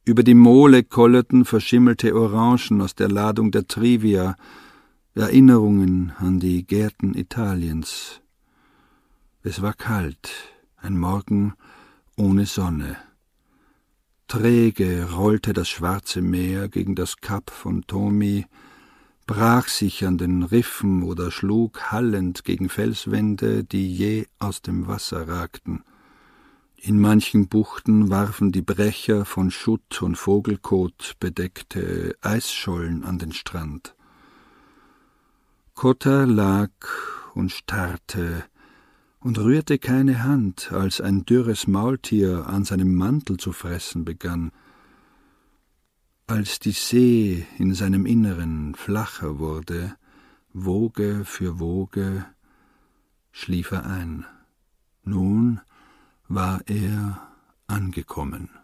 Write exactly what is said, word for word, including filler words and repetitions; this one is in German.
Über die Mole kollerten verschimmelte Orangen aus der Ladung der Trivia, Erinnerungen an die Gärten Italiens. Es war kalt, ein Morgen ohne Sonne. Träge rollte das schwarze Meer gegen das Kap von Tomi, brach sich an den Riffen oder schlug hallend gegen Felswände, die jäh aus dem Wasser ragten. In manchen Buchten warfen die Brecher von Schutt und Vogelkot bedeckte Eisschollen an den Strand. Cotta lag und starrte und rührte keine Hand, als ein dürres Maultier an seinem Mantel zu fressen begann. Als die See in seinem Inneren flacher wurde, Woge für Woge, schlief er ein. Nun war er angekommen.